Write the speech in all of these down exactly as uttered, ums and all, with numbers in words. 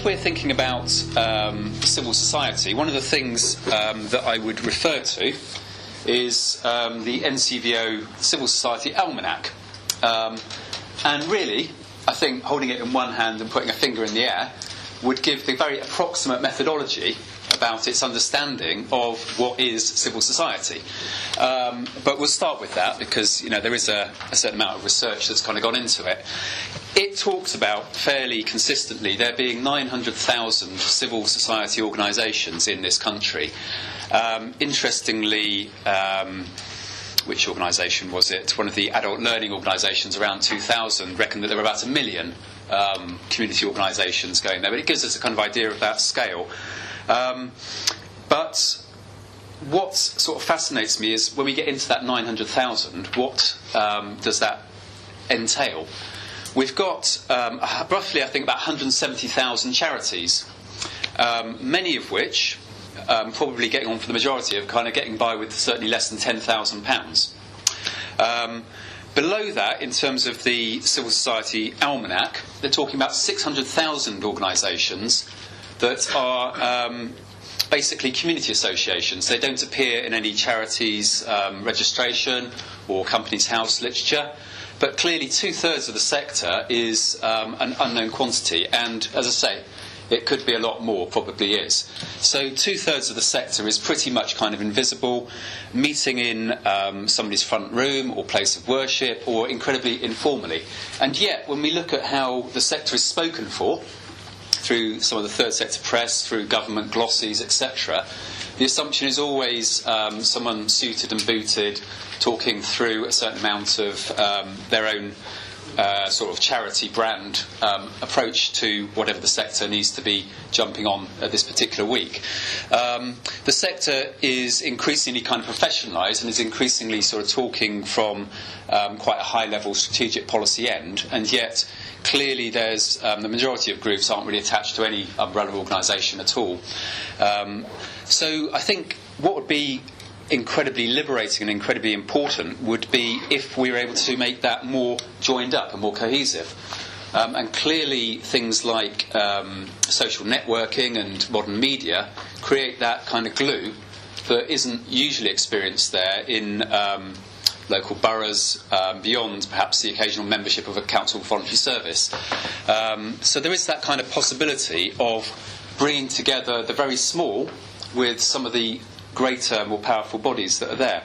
if we're thinking about um, civil society, one of the things um, that I would refer to is um, the N C V O Civil Society Almanac. Um, and really, I think holding it in one hand and putting a finger in the air would give the very approximate methodology about its understanding of what is civil society. Um, but we'll start with that because, you know, there is a, a certain amount of research that's kind of gone into it. It talks about fairly consistently there being nine hundred thousand civil society organisations in this country. Um, interestingly, um, which organisation was it? One of the adult learning organisations around two thousand reckoned that there were about a million um, community organisations going there. But it gives us a kind of idea of that scale. Um, but what sort of fascinates me is when we get into that nine hundred thousand, what um, does that entail? We've got um, roughly, I think, about one hundred seventy thousand charities, um, many of which, um, probably getting on for the majority, of kind of getting by with certainly less than ten thousand pounds. Um, below that, in terms of the Civil Society Almanac, they're talking about six hundred thousand organisations that are um, basically community associations. They don't appear in any charities um, registration or Companies House literature, but clearly two-thirds of the sector is um, an unknown quantity, and as I say, it could be a lot more, probably is. So two-thirds of the sector is pretty much kind of invisible, meeting in um, somebody's front room or place of worship, or incredibly informally. And yet, when we look at how the sector is spoken for, through some of the third sector press, through government glossies, et cetera, the assumption is always um, someone suited and booted, talking through a certain amount of um, their own uh, sort of charity brand um, approach to whatever the sector needs to be jumping on at this particular week. Um, the sector is increasingly kind of professionalised and is increasingly sort of talking from um, quite a high-level strategic policy end, and yet clearly there's um, the majority of groups aren't really attached to any umbrella organisation at all. Um, so I think what would be incredibly liberating and incredibly important would be if we were able to make that more joined up and more cohesive. Um, and clearly things like um, social networking and modern media create that kind of glue that isn't usually experienced there in um, local boroughs, um, beyond perhaps the occasional membership of a council voluntary service. Um, so there is that kind of possibility of bringing together the very small with some of the greater, more powerful bodies that are there.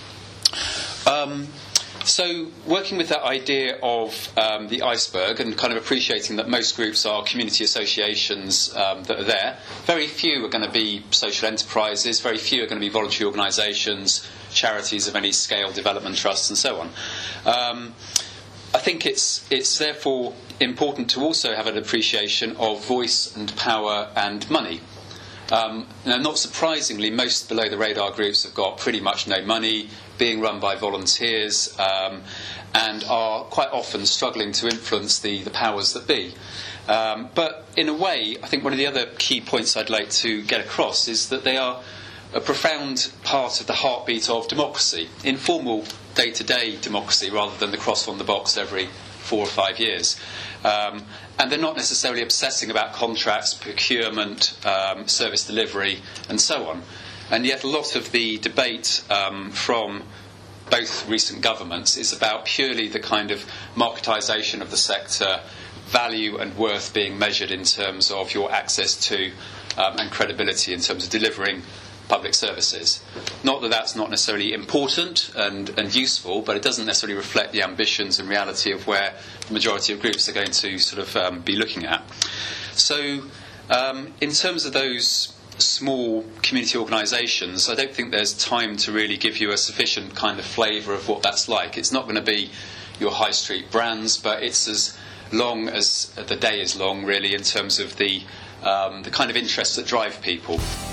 Um, so working with that idea of um, the iceberg and kind of appreciating that most groups are community associations um, that are there, very few are going to be social enterprises, very few are going to be voluntary organisations, charities of any scale, development trusts and so on. Um, I think it's it's therefore important to also have an appreciation of voice and power and money. Um, now, not surprisingly, most below-the-radar groups have got pretty much no money, being run by volunteers, um, and are quite often struggling to influence the, the powers that be. Um, but in a way, I think one of the other key points I'd like to get across is that they are a profound part of the heartbeat of democracy, informal day-to-day democracy rather than the cross on the box every four or five years. Um, and they're not necessarily obsessing about contracts, procurement, um, service delivery, and so on. And yet a lot of the debate um, from both recent governments is about purely the kind of marketisation of the sector, value and worth being measured in terms of your access to um, and credibility in terms of delivering public services. Not that that's not necessarily important and, and useful, but it doesn't necessarily reflect the ambitions and reality of where the majority of groups are going to sort of um, be looking at. So um, in terms of those small community organisations, I don't think there's time to really give you a sufficient kind of flavour of what that's like. It's not going to be your high street brands, but it's as long as the day is long, really, in terms of the, um, the kind of interests that drive people.